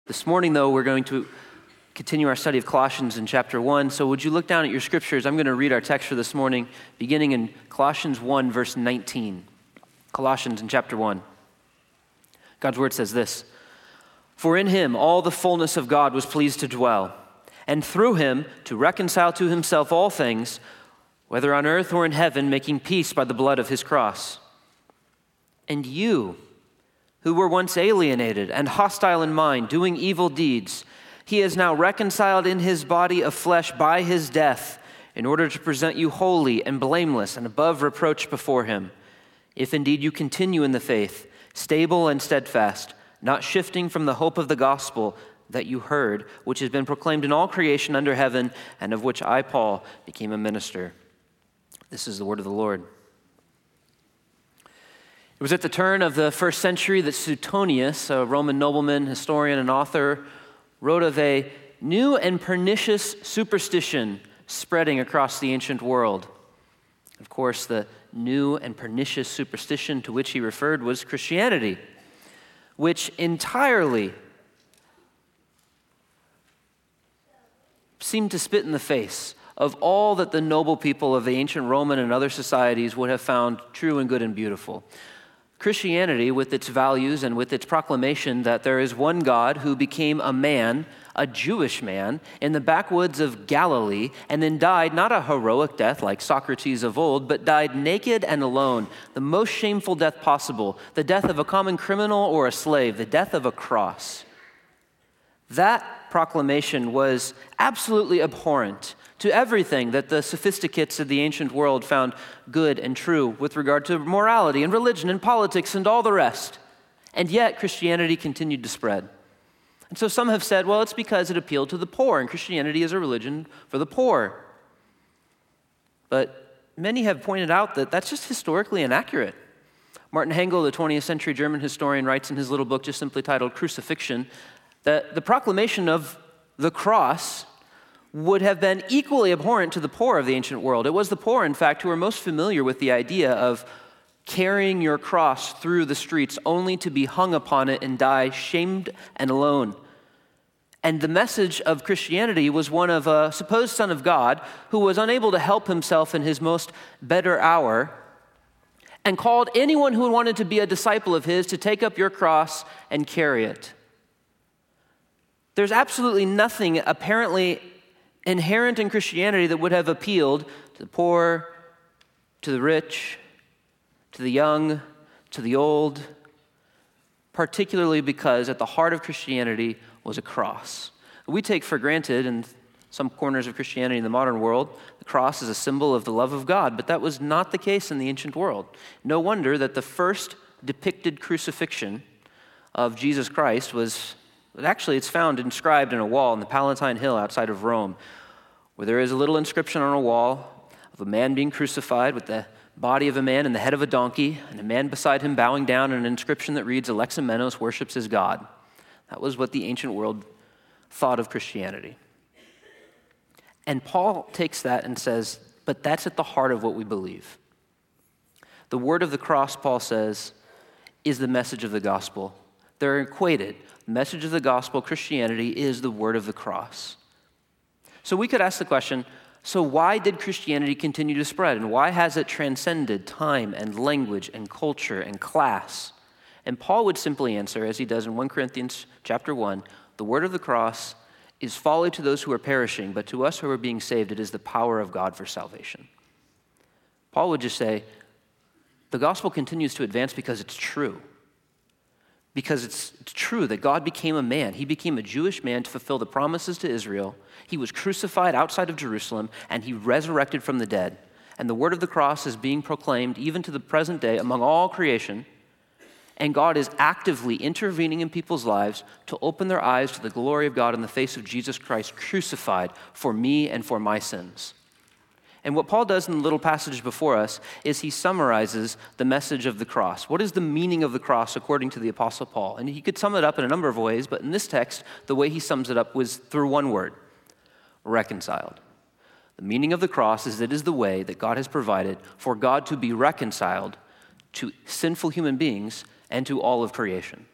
This morning, though, we're going to continue our study of Colossians in chapter 1. So would you look down at your scriptures? I'm going to read our text for this morning, beginning in Colossians 1, verse 19. Colossians in chapter 1. God's word says this: "For in him all the fullness of God was pleased to dwell, and through him to reconcile to himself all things, whether on earth or in heaven, making peace by the blood of his cross. And you, who were once alienated and hostile in mind, doing evil deeds, he is now reconciled in his body of flesh by his death, in order to present you holy and blameless and above reproach before him. If indeed you continue in the faith, stable and steadfast, not shifting from the hope of the gospel that you heard, which has been proclaimed in all creation under heaven, and of which I, Paul, became a minister." This is the word of the Lord. It was at the turn of the first century that Suetonius, a Roman nobleman, historian, and author, wrote of a new and pernicious superstition spreading across the ancient world. Of course, the new and pernicious superstition to which he referred was Christianity, which entirely seemed to spit in the face of all that the noble people of the ancient Roman and other societies would have found true and good and beautiful. Christianity, with its values and with its proclamation that there is one God who became a man, a Jewish man, in the backwoods of Galilee, and then died not a heroic death like Socrates of old, but died naked and alone, the most shameful death possible, the death of a common criminal or a slave, the death of a cross. That proclamation was absolutely abhorrent to everything that the sophisticates of the ancient world found good and true with regard to morality and religion and politics and all the rest. And yet Christianity continued to spread. And so some have said, well, it's because it appealed to the poor, and Christianity is a religion for the poor. But many have pointed out that that's just historically inaccurate. Martin Hengel, the 20th century German historian, writes in his little book just simply titled Crucifixion that the proclamation of the cross would have been equally abhorrent to the poor of the ancient world. It was the poor, in fact, who were most familiar with the idea of carrying your cross through the streets only to be hung upon it and die shamed and alone. And the message of Christianity was one of a supposed son of God who was unable to help himself in his most better hour, and called anyone who wanted to be a disciple of his to take up your cross and carry it. There's absolutely nothing apparently inherent in Christianity that would have appealed to the poor, to the rich, to the young, to the old, particularly because at the heart of Christianity was a cross. We take for granted in some corners of Christianity in the modern world, the cross is a symbol of the love of God, but that was not the case in the ancient world. No wonder that the first depicted crucifixion of Jesus Christ was actually, it's found inscribed in a wall on the Palatine Hill outside of Rome, where there is a little inscription on a wall of a man being crucified with the body of a man and the head of a donkey, and a man beside him bowing down, and an inscription that reads, "Alexamenos worships his God." That was what the ancient world thought of Christianity. And Paul takes that and says, but that's at the heart of what we believe. The word of the cross, Paul says, is the message of the gospel. They're equated. The message of the gospel, Christianity, is the word of the cross. So we could ask the question, so why did Christianity continue to spread? And why has it transcended time and language and culture and class? And Paul would simply answer, as he does in 1 Corinthians chapter 1, the word of the cross is folly to those who are perishing, but to us who are being saved, it is the power of God for salvation. Paul would just say, the gospel continues to advance because it's true. Because it's true that God became a man. He became a Jewish man to fulfill the promises to Israel. He was crucified outside of Jerusalem, and he resurrected from the dead. And the word of the cross is being proclaimed even to the present day among all creation. And God is actively intervening in people's lives to open their eyes to the glory of God in the face of Jesus Christ crucified for me and for my sins. And what Paul does in the little passage before us is he summarizes the message of the cross. What is the meaning of the cross according to the Apostle Paul? And he could sum it up in a number of ways, but in this text, the way he sums it up was through one word: reconciled. The meaning of the cross is it is the way that God has provided for God to be reconciled to sinful human beings and to all of creation.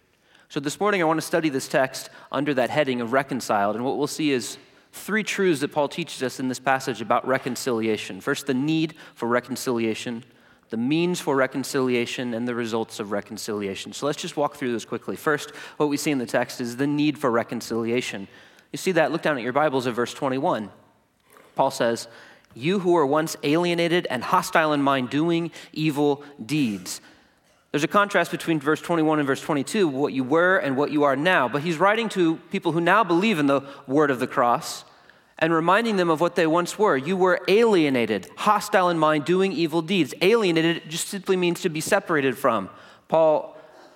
So this morning I want to study this text under that heading of reconciled, and what we'll see is three truths that Paul teaches us in this passage about reconciliation. First, the need for reconciliation, the means for reconciliation, and the results of reconciliation. So let's just walk through those quickly. First, what we see in the text is the need for reconciliation. You see that? Look down at your Bibles at verse 21. Paul says, "You who were once alienated and hostile in mind, doing evil deeds." There's a contrast between verse 21 and verse 22, what you were and what you are now. But he's writing to people who now believe in the word of the cross and reminding them of what they once were. You were alienated, hostile in mind, doing evil deeds. Alienated just simply means to be separated from. Paul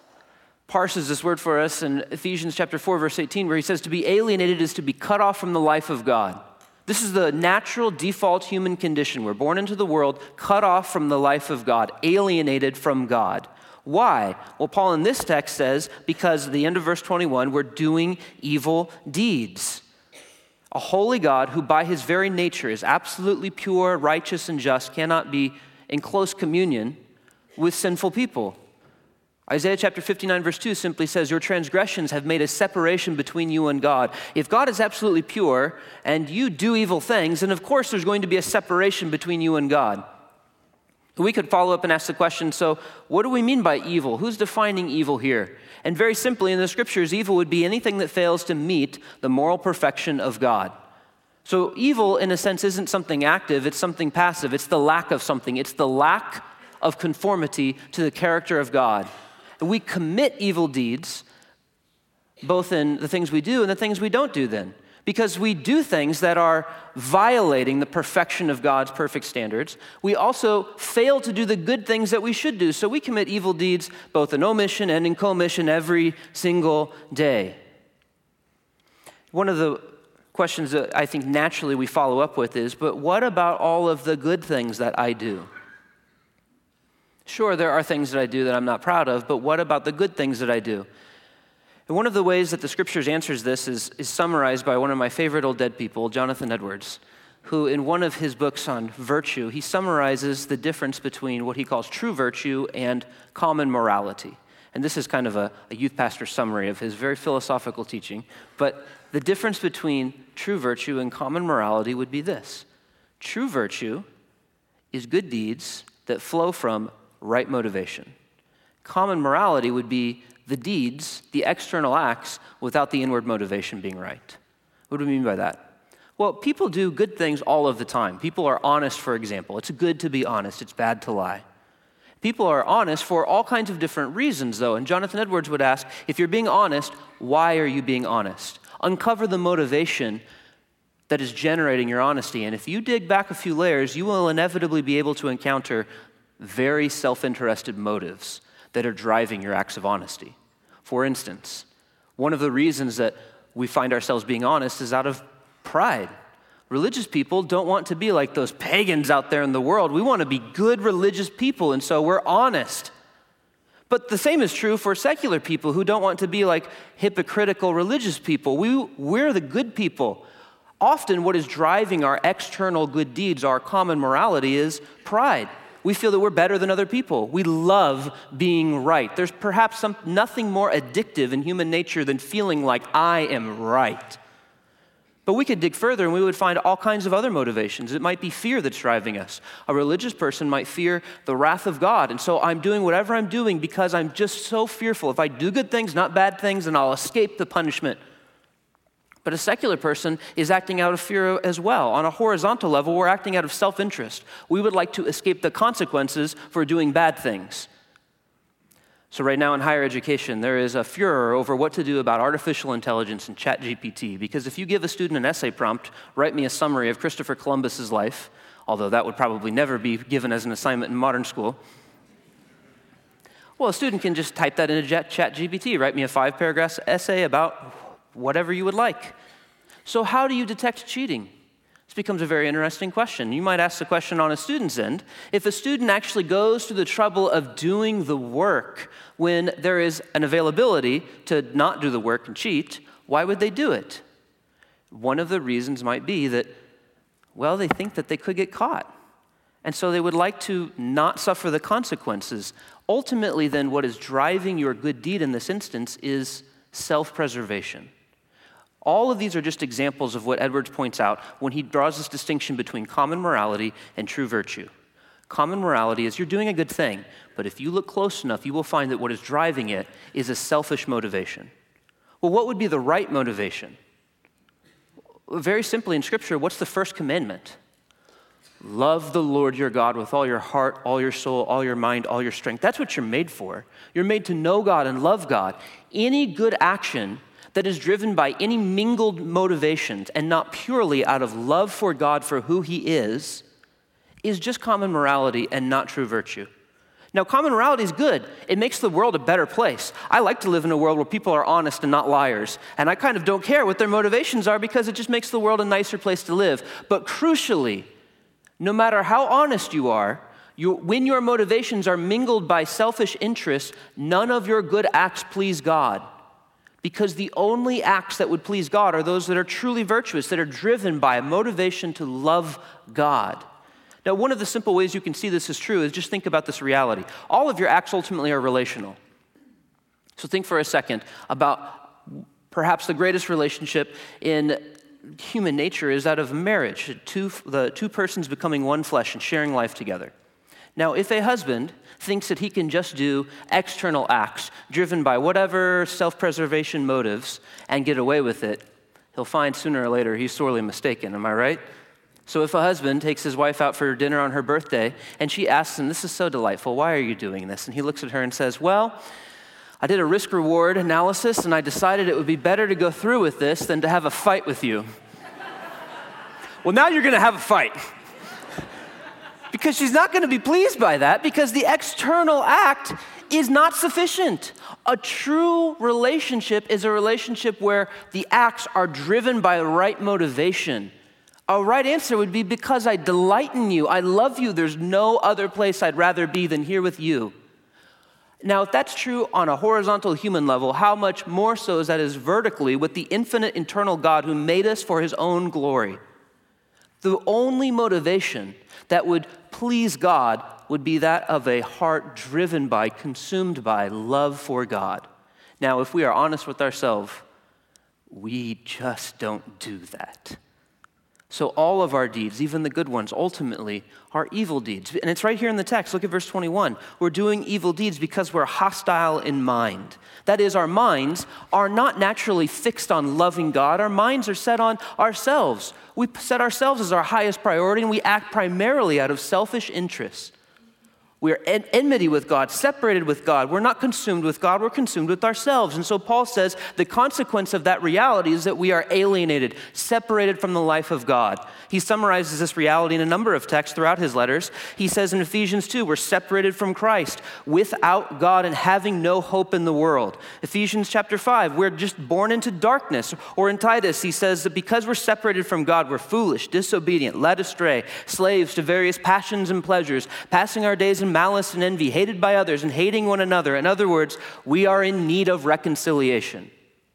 parses this word for us in Ephesians chapter 4, verse 18, where he says to be alienated is to be cut off from the life of God. This is the natural default human condition. We're born into the world, cut off from the life of God, alienated from God. Why? Well, Paul in this text says, because at the end of verse 21, we're doing evil deeds. A holy God who by his very nature is absolutely pure, righteous, and just cannot be in close communion with sinful people. Isaiah chapter 59 verse 2 simply says, your transgressions have made a separation between you and God. If God is absolutely pure and you do evil things, then of course there's going to be a separation between you and God. We could follow up and ask the question, so what do we mean by evil? Who's defining evil here? And very simply in the scriptures, evil would be anything that fails to meet the moral perfection of God. So evil, in a sense, isn't something active, it's something passive. It's the lack of something. It's the lack of conformity to the character of God. And we commit evil deeds, both in the things we do and the things we don't do then. Because we do things that are violating the perfection of God's perfect standards. We also fail to do the good things that we should do. So we commit evil deeds both in omission and in commission every single day. One of the questions that I think naturally we follow up with is, but what about all of the good things that I do? Sure, there are things that I do that I'm not proud of, but what about the good things that I do? And one of the ways that the scriptures answers this is summarized by one of my favorite old dead people, Jonathan Edwards, who in one of his books on virtue, he summarizes the difference between what he calls true virtue and common morality. And this is kind of a youth pastor summary of his very philosophical teaching. But the difference between true virtue and common morality would be this. True virtue is good deeds that flow from right motivation. Common morality would be the deeds, the external acts, without the inward motivation being right. What do we mean by that? Well, people do good things all of the time. People are honest, for example. It's good to be honest. It's bad to lie. People are honest for all kinds of different reasons, though. And Jonathan Edwards would ask, if you're being honest, why are you being honest? Uncover the motivation that is generating your honesty. And if you dig back a few layers, you will inevitably be able to encounter very self-interested motives that are driving your acts of honesty. For instance, one of the reasons that we find ourselves being honest is out of pride. Religious people don't want to be like those pagans out there in the world. We want to be good religious people, and so we're honest. But the same is true for secular people who don't want to be like hypocritical religious people. We're the good people. Often what is driving our external good deeds, our common morality, is pride. We feel that we're better than other people. We love being right. There's perhaps nothing more addictive in human nature than feeling like I am right. But we could dig further and we would find all kinds of other motivations. It might be fear that's driving us. A religious person might fear the wrath of God. And so I'm doing whatever I'm doing because I'm just so fearful. If I do good things, not bad things, then I'll escape the punishment. But a secular person is acting out of fear as well. On a horizontal level, we're acting out of self-interest. We would like to escape the consequences for doing bad things. So right now in higher education, there is a furor over what to do about artificial intelligence and ChatGPT, because if you give a student an essay prompt, write me a summary of Christopher Columbus's life, although that would probably never be given as an assignment in modern school, well, a student can just type that into ChatGPT, write me a 5-paragraph essay about whatever you would like. So how do you detect cheating? This becomes a very interesting question. You might ask the question on a student's end. If a student actually goes to the trouble of doing the work when there is an availability to not do the work and cheat, why would they do it? One of the reasons might be that, well, they think that they could get caught. And so they would like to not suffer the consequences. Ultimately, then, what is driving your good deed in this instance is self-preservation. All of these are just examples of what Edwards points out when he draws this distinction between common morality and true virtue. Common morality is you're doing a good thing, but if you look close enough, you will find that what is driving it is a selfish motivation. Well, what would be the right motivation? Very simply in Scripture, what's the first commandment? Love the Lord your God with all your heart, all your soul, all your mind, all your strength. That's what you're made for. You're made to know God and love God. Any good action that is driven by any mingled motivations and not purely out of love for God for who he is just common morality and not true virtue. Now, common morality is good. It makes the world a better place. I like to live in a world where people are honest and not liars, and I kind of don't care what their motivations are because it just makes the world a nicer place to live. But crucially, no matter how honest you are, when your motivations are mingled by selfish interests, none of your good acts please God. Because the only acts that would please God are those that are truly virtuous, that are driven by a motivation to love God. Now, one of the simple ways you can see this is true is just think about this reality. All of your acts ultimately are relational. So think for a second about perhaps the greatest relationship in human nature is that of marriage, the two persons becoming one flesh and sharing life together. Now, if a husband thinks that he can just do external acts driven by whatever self-preservation motives and get away with it, he'll find sooner or later he's sorely mistaken, am I right? So if a husband takes his wife out for dinner on her birthday and she asks him, "This is so delightful, why are you doing this?" And he looks at her and says, "Well, I did a risk-reward analysis and I decided it would be better to go through with this than to have a fight with you." Well, now you're going to have a fight. Because she's not going to be pleased by that because the external act is not sufficient. A true relationship is a relationship where the acts are driven by the right motivation. A right answer would be because I delight in you. I love you. There's no other place I'd rather be than here with you. Now, if that's true on a horizontal human level, how much more so is that vertically with the infinite eternal God who made us for his own glory? The only motivation that would please God would be that of a heart driven by, consumed by love for God. Now, if we are honest with ourselves, we just don't do that. So all of our deeds, even the good ones, ultimately are evil deeds. And it's right here in the text. Look at verse 21. We're doing evil deeds because we're hostile in mind. That is, our minds are not naturally fixed on loving God. Our minds are set on ourselves. We set ourselves as our highest priority, and we act primarily out of selfish interests. We are at enmity with God, separated with God. We're not consumed with God, we're consumed with ourselves. And so Paul says the consequence of that reality is that we are alienated, separated from the life of God. He summarizes this reality in a number of texts throughout his letters. He says in Ephesians 2, we're separated from Christ, without God and having no hope in the world. Ephesians chapter 5, we're just born into darkness. Or in Titus, he says that because we're separated from God, we're foolish, disobedient, led astray, slaves to various passions and pleasures, passing our days in malice and envy, hated by others and hating one another. In other words, we are in need of reconciliation.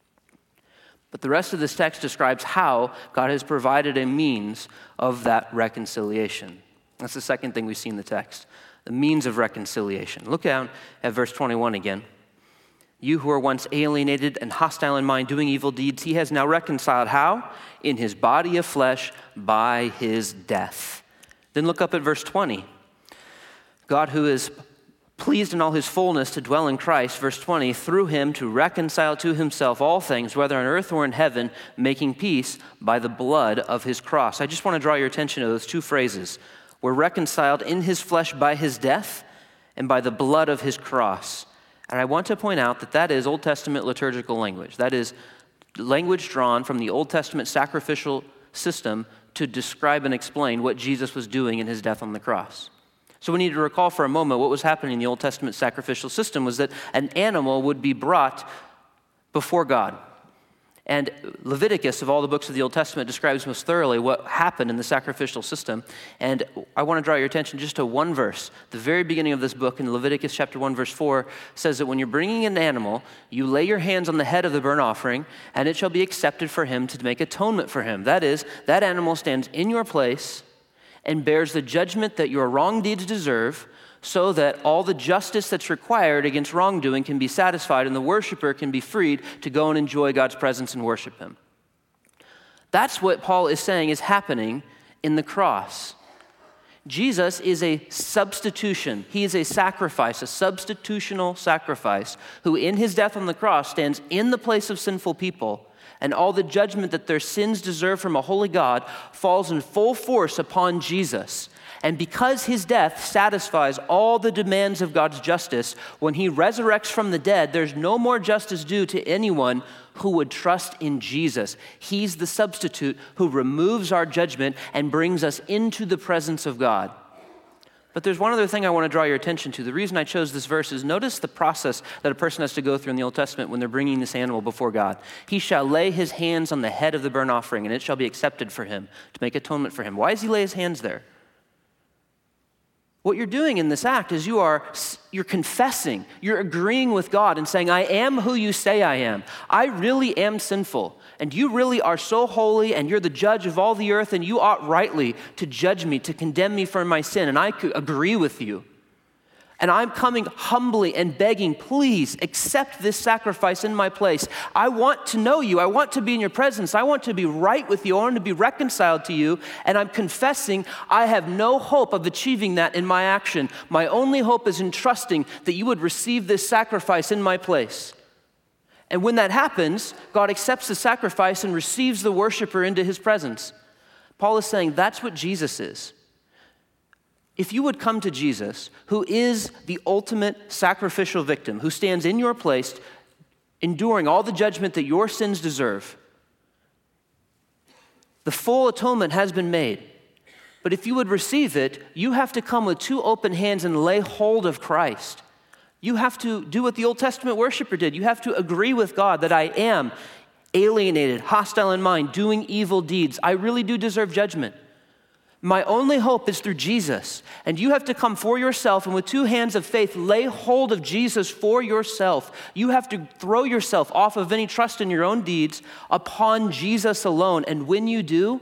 But the rest of this text describes how God has provided a means of that reconciliation. That's the second thing we see in the text, the means of reconciliation. Look down at verse 21 again. You who were once alienated and hostile in mind, doing evil deeds, he has now reconciled. How? In his body of flesh by his death. Then look up at verse 20. God, who is pleased in all his fullness to dwell in Christ, verse 20, through him to reconcile to himself all things, whether on earth or in heaven, making peace by the blood of his cross. I just want to draw your attention to those two phrases. We're reconciled in his flesh by his death and by the blood of his cross. And I want to point out that that is Old Testament liturgical language. That is language drawn from the Old Testament sacrificial system to describe and explain what Jesus was doing in his death on the cross. So we need to recall for a moment what was happening in the Old Testament sacrificial system was that an animal would be brought before God. And Leviticus, of all the books of the Old Testament, describes most thoroughly what happened in the sacrificial system. And I want to draw your attention just to one verse. The very beginning of this book in Leviticus chapter 1, verse 4 says that when you're bringing an animal, you lay your hands on the head of the burnt offering, and it shall be accepted for him to make atonement for him. That is, that animal stands in your place, and bears the judgment that your wrong deeds deserve, so that all the justice that's required against wrongdoing can be satisfied and the worshiper can be freed to go and enjoy God's presence and worship him. That's what Paul is saying is happening in the cross. Jesus is a substitution. He is a sacrifice, a substitutional sacrifice, who in his death on the cross stands in the place of sinful people, and all the judgment that their sins deserve from a holy God falls in full force upon Jesus. And because his death satisfies all the demands of God's justice, when he resurrects from the dead, there's no more justice due to anyone who would trust in Jesus. He's the substitute who removes our judgment and brings us into the presence of God. But there's one other thing I want to draw your attention to. The reason I chose this verse is notice the process that a person has to go through in the Old Testament when they're bringing this animal before God. He shall lay his hands on the head of the burnt offering, and it shall be accepted for him to make atonement for him. Why does he lay his hands there? What you're doing in this act is you're confessing, you're agreeing with God and saying, I am who you say I am. I really am sinful, and you really are so holy, and you're the judge of all the earth, and you ought rightly to judge me, to condemn me for my sin, and I could agree with you. And I'm coming humbly and begging, please accept this sacrifice in my place. I want to know you. I want to be in your presence. I want to be right with you. I want to be reconciled to you. And I'm confessing I have no hope of achieving that in my action. My only hope is in trusting that you would receive this sacrifice in my place. And when that happens, God accepts the sacrifice and receives the worshiper into his presence. Paul is saying that's what Jesus is. If you would come to Jesus, who is the ultimate sacrificial victim, who stands in your place, enduring all the judgment that your sins deserve, the full atonement has been made. But if you would receive it, you have to come with two open hands and lay hold of Christ. You have to do what the Old Testament worshiper did. You have to agree with God that I am alienated, hostile in mind, doing evil deeds. I really do deserve judgment. My only hope is through Jesus. And you have to come for yourself and with two hands of faith, lay hold of Jesus for yourself. You have to throw yourself off of any trust in your own deeds upon Jesus alone. And when you do,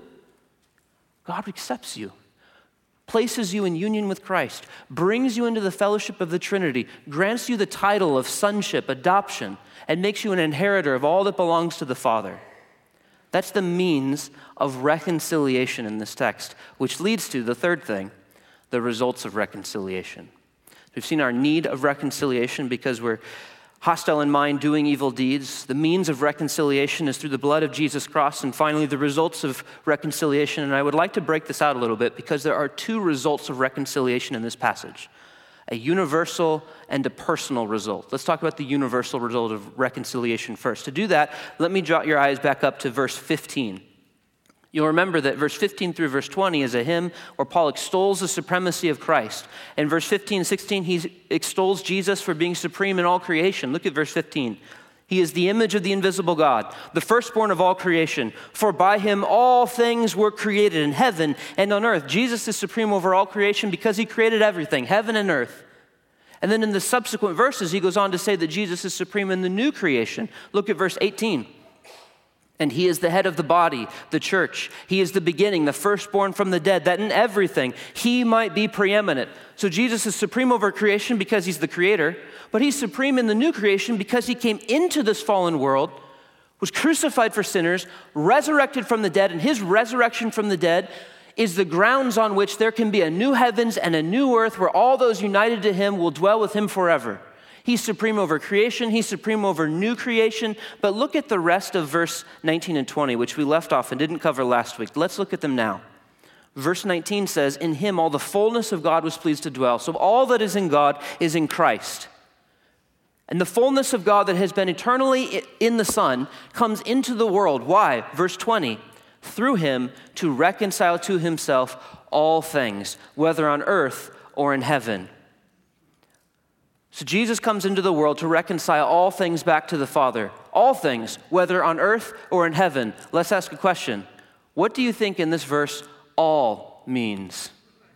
God accepts you, places you in union with Christ, brings you into the fellowship of the Trinity, grants you the title of sonship, adoption, and makes you an inheritor of all that belongs to the Father. That's the means of reconciliation in this text, which leads to the third thing, the results of reconciliation. We've seen our need of reconciliation because we're hostile in mind, doing evil deeds. The means of reconciliation is through the blood of Jesus' cross. And finally, the results of reconciliation. And I would like to break this out a little bit because there are two results of reconciliation in this passage. A universal and a personal result. Let's talk about the universal result of reconciliation first. To do that, let me draw your eyes back up to verse 15. You'll remember that verse 15 through verse 20 is a hymn where Paul extols the supremacy of Christ. In verse 15 and 16, he extols Jesus for being supreme in all creation. Look at verse 15. He is the image of the invisible God, the firstborn of all creation. For by him all things were created in heaven and on earth. Jesus is supreme over all creation because he created everything, heaven and earth. And then in the subsequent verses, he goes on to say that Jesus is supreme in the new creation. Look at verse 18. And he is the head of the body, the church. He is the beginning, the firstborn from the dead, that in everything he might be preeminent. So Jesus is supreme over creation because he's the creator, but he's supreme in the new creation because he came into this fallen world, was crucified for sinners, resurrected from the dead, and his resurrection from the dead is the grounds on which there can be a new heavens and a new earth where all those united to him will dwell with him forever. He's supreme over creation. He's supreme over new creation. But look at the rest of verse 19 and 20, which we left off and didn't cover last week. Let's look at them now. Verse 19 says, in him all the fullness of God was pleased to dwell. So all that is in God is in Christ. And the fullness of God that has been eternally in the Son comes into the world. Why? Verse 20, through him to reconcile to himself all things, whether on earth or in heaven. So Jesus comes into the world to reconcile all things back to the Father. All things, whether on earth or in heaven. Let's ask a question. What do you think in this verse all means?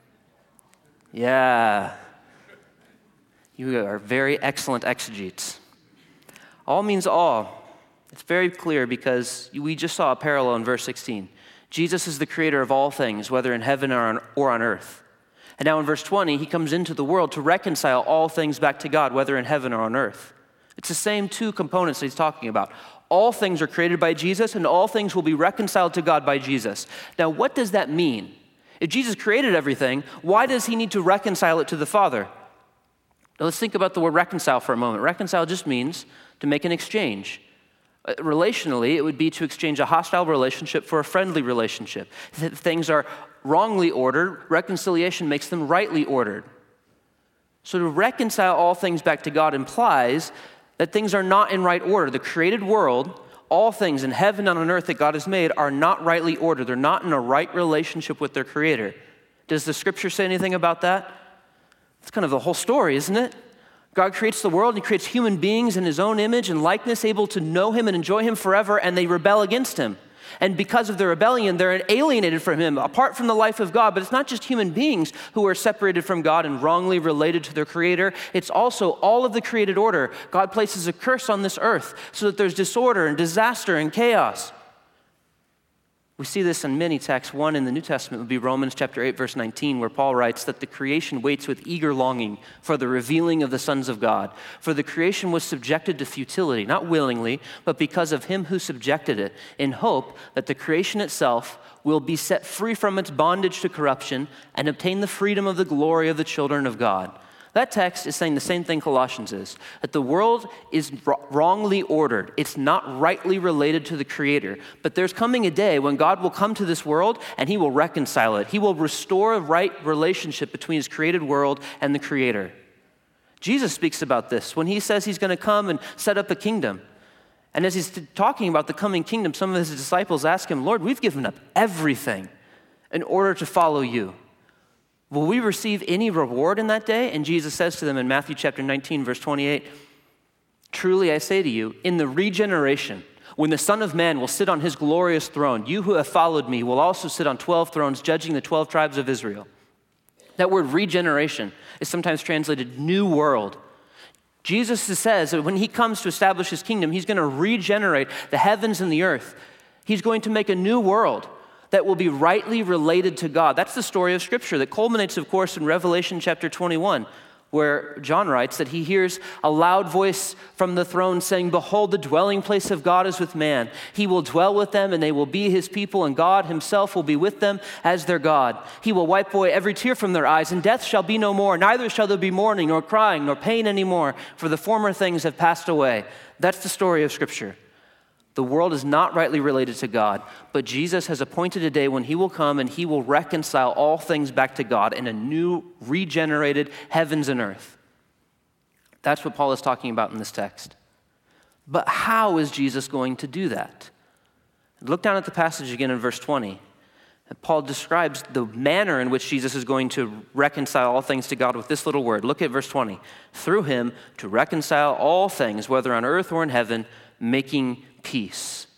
Yeah. You are very excellent exegetes. All means all. It's very clear because we just saw a parallel in verse 16. Jesus is the creator of all things, whether in heaven or or on earth. And now in verse 20, he comes into the world to reconcile all things back to God, whether in heaven or on earth. It's the same two components that he's talking about. All things are created by Jesus, and all things will be reconciled to God by Jesus. Now, what does that mean? If Jesus created everything, why does he need to reconcile it to the Father? Now, let's think about the word reconcile for a moment. Reconcile just means to make an exchange. Relationally, it would be to exchange a hostile relationship for a friendly relationship. If things are wrongly ordered, reconciliation makes them rightly ordered. So to reconcile all things back to God implies that things are not in right order. The created world, all things in heaven and on earth that God has made are not rightly ordered. They're not in a right relationship with their Creator. Does the Scripture say anything about that? That's kind of the whole story, isn't it? God creates the world, and he creates human beings in his own image and likeness, able to know him and enjoy him forever, and they rebel against him. And because of their rebellion, they're alienated from him, apart from the life of God. But it's not just human beings who are separated from God and wrongly related to their Creator. It's also all of the created order. God places a curse on this earth so that there's disorder and disaster and chaos. We see this in many texts. One in the New Testament would be Romans chapter 8, verse 19, where Paul writes that the creation waits with eager longing for the revealing of the sons of God. For the creation was subjected to futility, not willingly, but because of him who subjected it, in hope that the creation itself will be set free from its bondage to corruption and obtain the freedom of the glory of the children of God. That text is saying the same thing Colossians is, that the world is wrongly ordered. It's not rightly related to the Creator. But there's coming a day when God will come to this world and he will reconcile it. He will restore a right relationship between his created world and the Creator. Jesus speaks about this when he says he's going to come and set up a kingdom. And as he's talking about the coming kingdom, some of his disciples ask him, Lord, we've given up everything in order to follow you. Will we receive any reward in that day? And Jesus says to them in Matthew chapter 19, verse 28, truly I say to you, in the regeneration, when the Son of Man will sit on his glorious throne, you who have followed me will also sit on 12 thrones, judging the 12 tribes of Israel. That word regeneration is sometimes translated new world. Jesus says that when he comes to establish his kingdom, he's going to regenerate the heavens and the earth. He's going to make a new world that will be rightly related to God. That's the story of Scripture that culminates, of course, in Revelation chapter 21, where John writes that he hears a loud voice from the throne saying, behold, the dwelling place of God is with man. He will dwell with them, and they will be his people, and God himself will be with them as their God. He will wipe away every tear from their eyes, and death shall be no more. Neither shall there be mourning, nor crying, nor pain anymore, for the former things have passed away. That's the story of Scripture. The world is not rightly related to God, but Jesus has appointed a day when he will come and he will reconcile all things back to God in a new, regenerated heavens and earth. That's what Paul is talking about in this text. But how is Jesus going to do that? Look down at the passage again in verse 20. And Paul describes the manner in which Jesus is going to reconcile all things to God with this little word. Look at verse 20. Through him to reconcile all things, whether on earth or in heaven, making peace.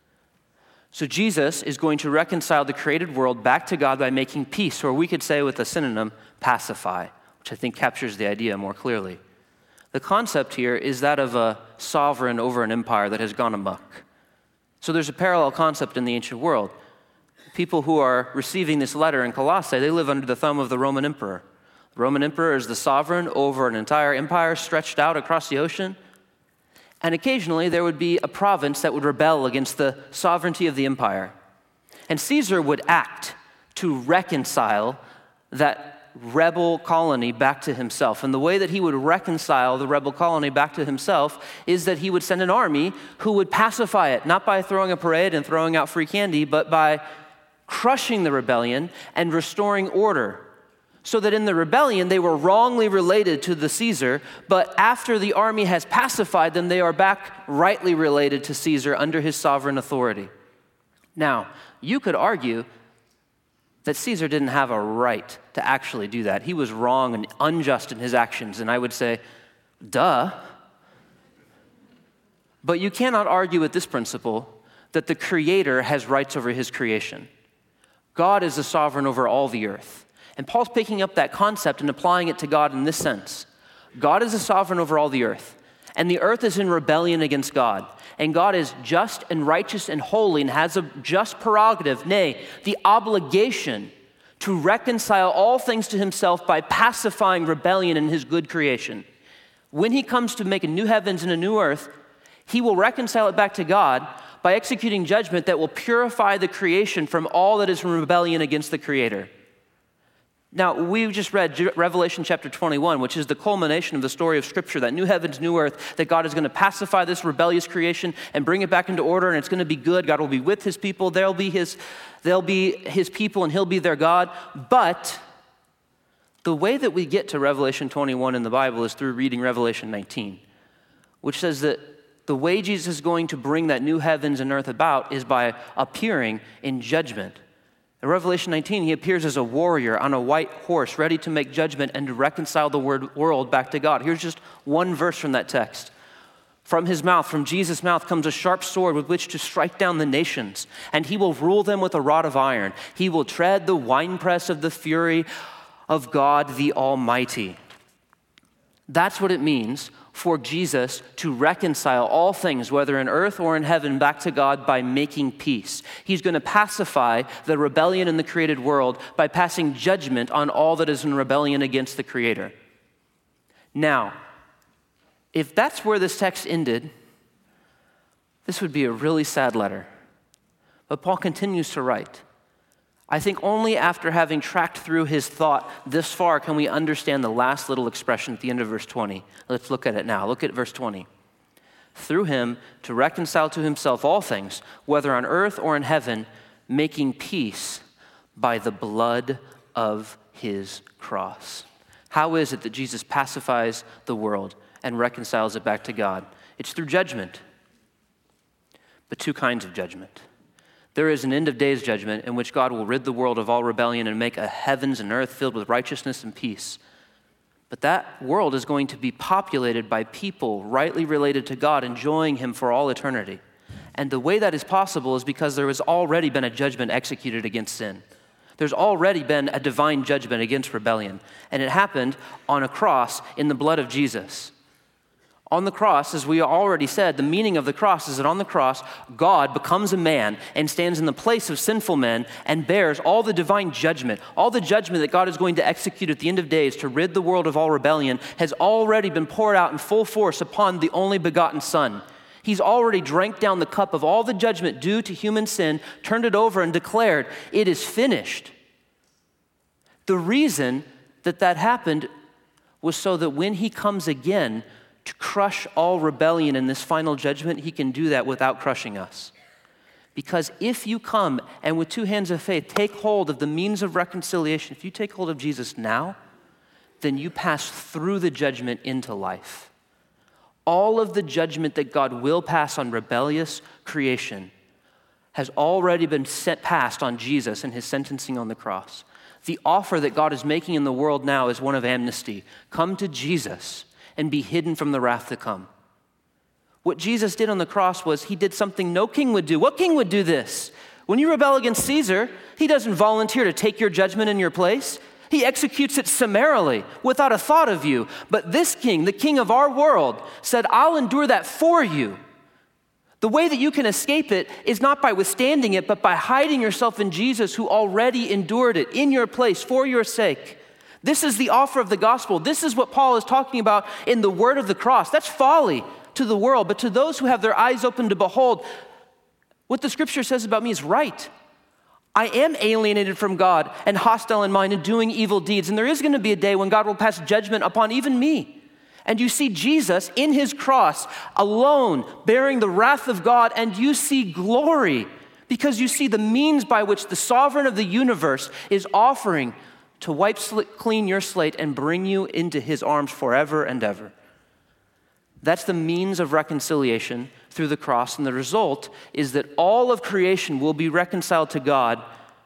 So Jesus is going to reconcile the created world back to God by making peace, or we could say with a synonym, pacify, which I think captures the idea more clearly. The concept here is that of a sovereign over an empire that has gone amok. So there's a parallel concept in the ancient world. People who are receiving this letter in Colossae, they live under the thumb of the Roman emperor. The Roman emperor is the sovereign over an entire empire stretched out across the ocean. And occasionally there would be a province that would rebel against the sovereignty of the empire. And Caesar would act to reconcile that rebel colony back to himself. And the way that he would reconcile the rebel colony back to himself is that he would send an army who would pacify it, not by throwing a parade and throwing out free candy, but by crushing the rebellion and restoring order. So that in the rebellion, they were wrongly related to the Caesar, but after the army has pacified them, they are back rightly related to Caesar under his sovereign authority. Now, you could argue that Caesar didn't have a right to actually do that. He was wrong and unjust in his actions, and I would say, duh. But you cannot argue with this principle that the Creator has rights over his creation. God is the sovereign over all the earth. And Paul's picking up that concept and applying it to God in this sense. God is the sovereign over all the earth, and the earth is in rebellion against God. And God is just and righteous and holy and has a just prerogative, nay, the obligation to reconcile all things to himself by pacifying rebellion in his good creation. When he comes to make a new heavens and a new earth, he will reconcile it back to God by executing judgment that will purify the creation from all that is from rebellion against the Creator. Now, we just read Revelation chapter 21, which is the culmination of the story of Scripture, that new heavens, new earth, that God is going to pacify this rebellious creation and bring it back into order, and it's going to be good. God will be with his people. They'll be his people, and he'll be their God. But the way that we get to Revelation 21 in the Bible is through reading Revelation 19, which says that the way Jesus is going to bring that new heavens and earth about is by appearing in judgment. In Revelation 19, he appears as a warrior on a white horse, ready to make judgment and to reconcile the world back to God. Here's just one verse from that text. From his mouth, from Jesus' mouth, comes a sharp sword with which to strike down the nations, and he will rule them with a rod of iron. He will tread the winepress of the fury of God the Almighty. That's what it means for Jesus to reconcile all things, whether in earth or in heaven, back to God by making peace. He's going to pacify the rebellion in the created world by passing judgment on all that is in rebellion against the Creator. Now, if that's where this text ended, this would be a really sad letter. But Paul continues to write. I think only after having tracked through his thought this far can we understand the last little expression at the end of verse 20. Let's look at it now. Look at verse 20. Through him to reconcile to himself all things, whether on earth or in heaven, making peace by the blood of his cross. How is it that Jesus pacifies the world and reconciles it back to God? It's through judgment, but two kinds of judgment. There is an end of days judgment in which God will rid the world of all rebellion and make a heavens and earth filled with righteousness and peace. But that world is going to be populated by people rightly related to God, enjoying him for all eternity. And the way that is possible is because there has already been a judgment executed against sin. There's already been a divine judgment against rebellion. And it happened on a cross in the blood of Jesus. On the cross, as we already said, the meaning of the cross is that on the cross, God becomes a man and stands in the place of sinful men and bears all the divine judgment. All the judgment that God is going to execute at the end of days to rid the world of all rebellion has already been poured out in full force upon the only begotten Son. He's already drank down the cup of all the judgment due to human sin, turned it over and declared, it is finished. The reason that happened was so that when he comes again, to crush all rebellion in this final judgment, he can do that without crushing us. Because if you come and with two hands of faith take hold of the means of reconciliation, if you take hold of Jesus now, then you pass through the judgment into life. All of the judgment that God will pass on rebellious creation has already been passed on Jesus in his sentencing on the cross. The offer that God is making in the world now is one of amnesty. Come to Jesus and be hidden from the wrath to come. What Jesus did on the cross was he did something no king would do. What king would do this? When you rebel against Caesar, he doesn't volunteer to take your judgment in your place. He executes it summarily, without a thought of you. But this king, the king of our world, said, I'll endure that for you. The way that you can escape it is not by withstanding it, but by hiding yourself in Jesus, who already endured it in your place for your sake. This is the offer of the gospel. This is what Paul is talking about in the word of the cross. That's folly to the world, but to those who have their eyes open to behold, what the scripture says about me is right. I am alienated from God and hostile in mind and doing evil deeds, and there is going to be a day when God will pass judgment upon even me. And you see Jesus in his cross alone bearing the wrath of God, and you see glory because you see the means by which the sovereign of the universe is offering to wipe clean your slate and bring you into his arms forever and ever. That's the means of reconciliation through the cross, and the result is that all of creation will be reconciled to God,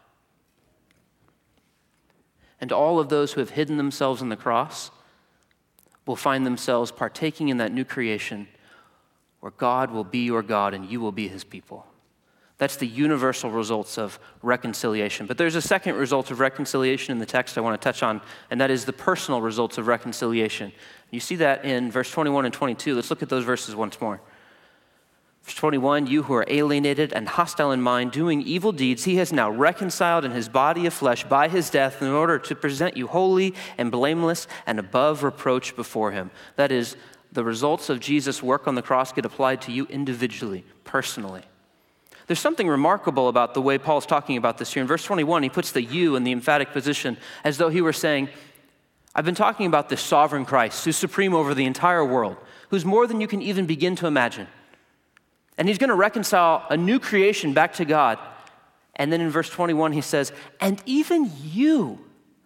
and all of those who have hidden themselves in the cross will find themselves partaking in that new creation where God will be your God and you will be his people. That's the universal results of reconciliation. But there's a second result of reconciliation in the text I want to touch on, and that is the personal results of reconciliation. You see that in verse 21 and 22. Let's look at those verses once more. Verse 21, you who are alienated and hostile in mind, doing evil deeds, he has now reconciled in his body of flesh by his death in order to present you holy and blameless and above reproach before him. That is, the results of Jesus' work on the cross get applied to you individually, personally. There's something remarkable about the way Paul's talking about this here. In verse 21, he puts the you in the emphatic position as though he were saying, I've been talking about this sovereign Christ who's supreme over the entire world, who's more than you can even begin to imagine. And he's going to reconcile a new creation back to God. And then in verse 21, he says, and even you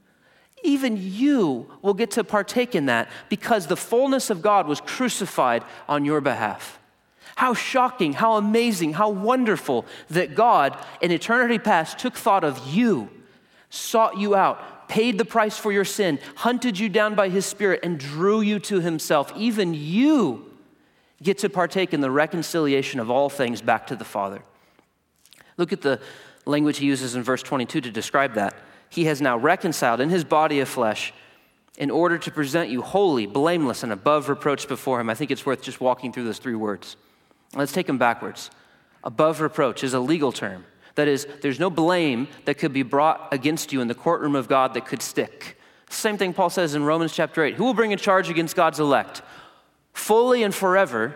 will get to partake in that because the fullness of God was crucified on your behalf. How shocking, how amazing, how wonderful that God in eternity past took thought of you, sought you out, paid the price for your sin, hunted you down by his Spirit, and drew you to himself. Even you get to partake in the reconciliation of all things back to the Father. Look at the language he uses in verse 22 to describe that. He has now reconciled in his body of flesh in order to present you holy, blameless, and above reproach before him. I think it's worth just walking through those three words. Let's take them backwards. Above reproach is a legal term. That is, there's no blame that could be brought against you in the courtroom of God that could stick. Same thing Paul says in Romans chapter 8. Who will bring a charge against God's elect? Fully and forever,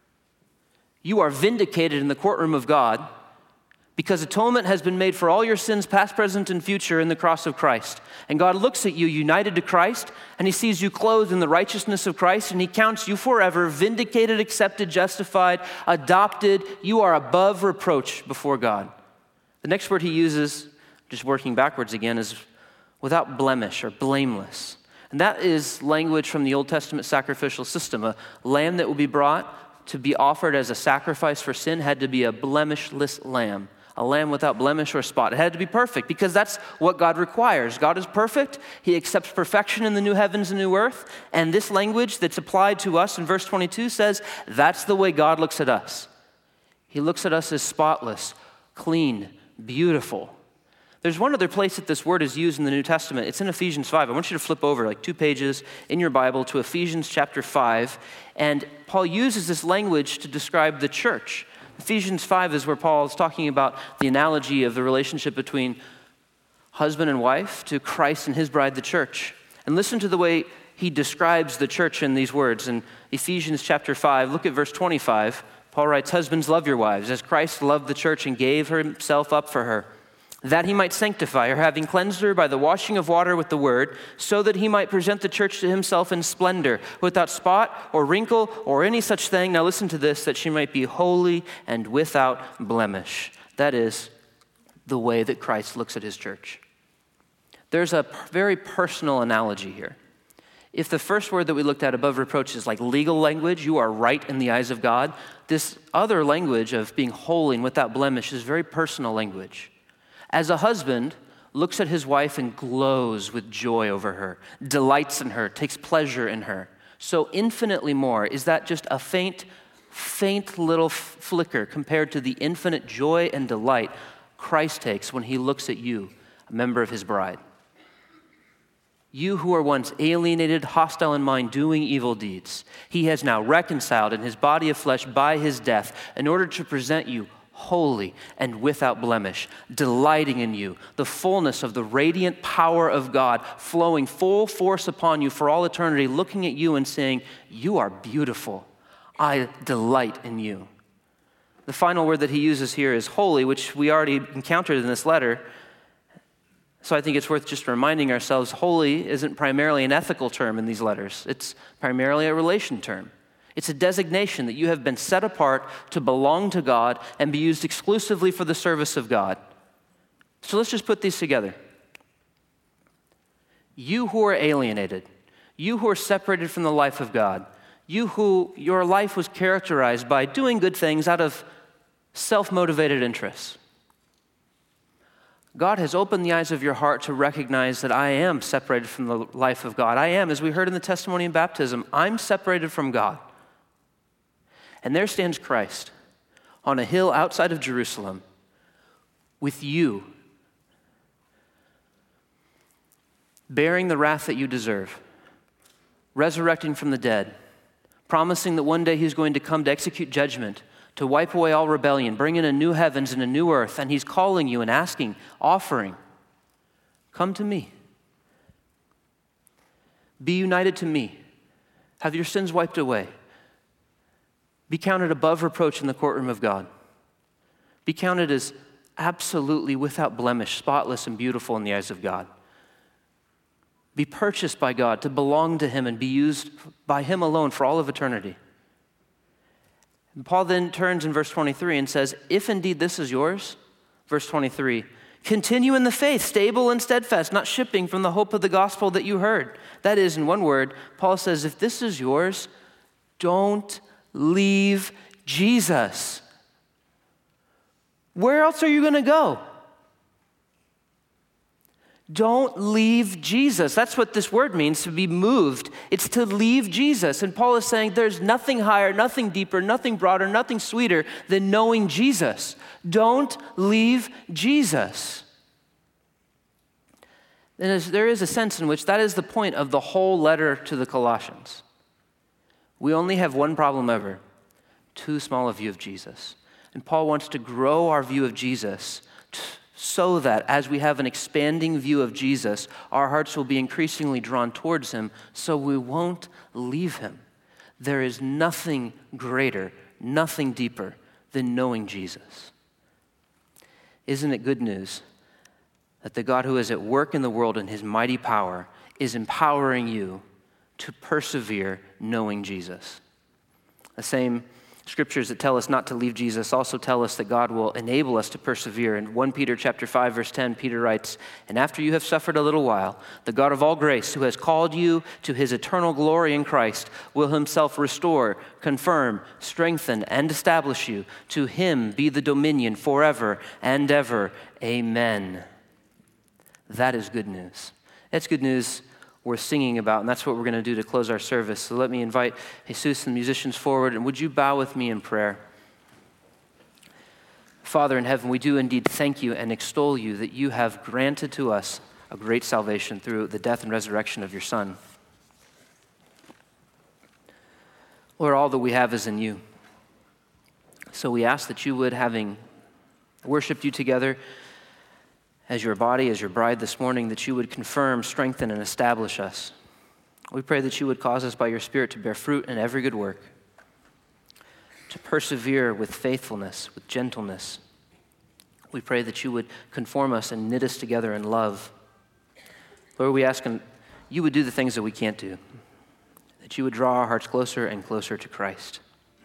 you are vindicated in the courtroom of God because atonement has been made for all your sins, past, present, and future in the cross of Christ. And God looks at you united to Christ, and he sees you clothed in the righteousness of Christ, and he counts you forever, vindicated, accepted, justified, adopted. You are above reproach before God. The next word he uses, just working backwards again, is without blemish or blameless. And that is language from the Old Testament sacrificial system. A lamb that would be brought to be offered as a sacrifice for sin had to be a blemishless lamb, a lamb without blemish or spot. It had to be perfect because that's what God requires. God is perfect. He accepts perfection in the new heavens and new earth. And this language that's applied to us in verse 22 says that's the way God looks at us. He looks at us as spotless, clean, beautiful. There's one other place that this word is used in the New Testament. It's in Ephesians 5. I want you to flip over like 2 pages in your Bible to Ephesians chapter 5. And Paul uses this language to describe the church. Ephesians 5 is where Paul is talking about the analogy of the relationship between husband and wife to Christ and his bride, the church. And listen to the way he describes the church in these words. In Ephesians chapter 5, look at verse 25. Paul writes, husbands, love your wives, as Christ loved the church and gave himself up for her, that he might sanctify her, having cleansed her by the washing of water with the word, so that he might present the church to himself in splendor, without spot or wrinkle or any such thing. Now listen to this, that she might be holy and without blemish. That is the way that Christ looks at his church. There's a very personal analogy here. If the first word that we looked at above reproach is like legal language, you are right in the eyes of God, this other language of being holy and without blemish is very personal language. As a husband looks at his wife and glows with joy over her, delights in her, takes pleasure in her, so infinitely more is that just a faint little flicker compared to the infinite joy and delight Christ takes when he looks at you, a member of his bride. You who were once alienated, hostile in mind, doing evil deeds, he has now reconciled in his body of flesh by his death in order to present you holy and without blemish, delighting in you, the fullness of the radiant power of God flowing full force upon you for all eternity, looking at you and saying, you are beautiful. I delight in you. The final word that he uses here is holy, which we already encountered in this letter. So I think it's worth just reminding ourselves, holy isn't primarily an ethical term in these letters. It's primarily a relation term. It's a designation that you have been set apart to belong to God and be used exclusively for the service of God. So let's just put these together. You who are alienated, you who are separated from the life of God, you who your life was characterized by doing good things out of self-motivated interests. God has opened the eyes of your heart to recognize that I am separated from the life of God. I am, as we heard in the testimony in baptism, I'm separated from God. And there stands Christ on a hill outside of Jerusalem with you, bearing the wrath that you deserve, resurrecting from the dead, promising that one day he's going to come to execute judgment, to wipe away all rebellion, bring in a new heavens and a new earth, and he's calling you and asking, offering, come to me. Be united to me. Have your sins wiped away. Be counted above reproach in the courtroom of God. Be counted as absolutely without blemish, spotless and beautiful in the eyes of God. Be purchased by God to belong to him and be used by him alone for all of eternity. And Paul then turns in verse 23 and says, if indeed this is yours, verse 23, continue in the faith, stable and steadfast, not shipping from the hope of the gospel that you heard. That is, in one word, Paul says, if this is yours, don't leave Jesus. Where else are you going to go? Don't leave Jesus. That's what this word means, to be moved. It's to leave Jesus. And Paul is saying there's nothing higher, nothing deeper, nothing broader, nothing sweeter than knowing Jesus. Don't leave Jesus. And there is a sense in which that is the point of the whole letter to the Colossians. We only have one problem ever, too small a view of Jesus. And Paul wants to grow our view of Jesus so that as we have an expanding view of Jesus, our hearts will be increasingly drawn towards him, so we won't leave him. There is nothing greater, nothing deeper than knowing Jesus. Isn't it good news that the God who is at work in the world in his mighty power is empowering you to persevere knowing Jesus? The same scriptures that tell us not to leave Jesus also tell us that God will enable us to persevere. In 1 Peter chapter 5, verse 10, Peter writes, and after you have suffered a little while, the God of all grace, who has called you to his eternal glory in Christ, will himself restore, confirm, strengthen, and establish you. To him be the dominion forever and ever. Amen. That is good news. That's good news worth singing about, and that's what we're going to do to close our service. So let me invite Jesus and the musicians forward, and would you bow with me in prayer? Father in heaven, we do indeed thank you and extol you that you have granted to us a great salvation through the death and resurrection of your Son. Lord, all that we have is in you. So we ask that you would, having worshiped you together as your body, as your bride this morning, that you would confirm, strengthen, and establish us. We pray that you would cause us by your Spirit to bear fruit in every good work, to persevere with faithfulness, with gentleness. We pray that you would conform us and knit us together in love. Lord, we ask you would do the things that we can't do, that you would draw our hearts closer and closer to Christ.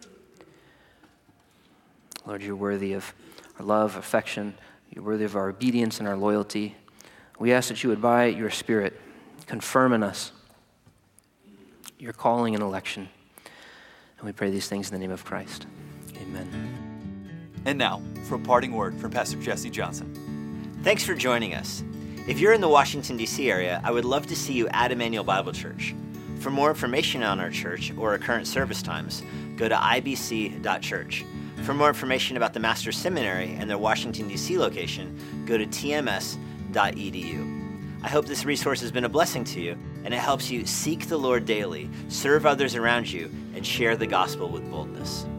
Lord, you're worthy of our love, affection. You're worthy of our obedience and our loyalty. We ask that you would, by your Spirit, confirm in us your calling and election. And we pray these things in the name of Christ. Amen. And now, for a parting word from Pastor Jesse Johnson. Thanks for joining us. If you're in the Washington, D.C. area, I would love to see you at Emmanuel Bible Church. For more information on our church or our current service times, go to ibc.church. For more information about the Master's Seminary and their Washington, D.C. location, go to tms.edu. I hope this resource has been a blessing to you, and it helps you seek the Lord daily, serve others around you, and share the gospel with boldness.